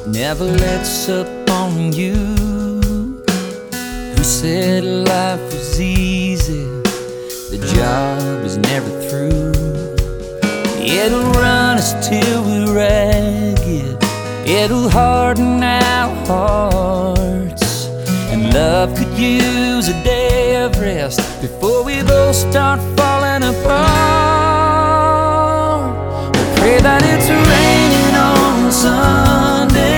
never lets up on you. Who said life was easy? The job is never through. It'll run us till we're ragged, it'll harden our hearts, and love could use a day of rest before we both start falling apart. We pray that it's raining on some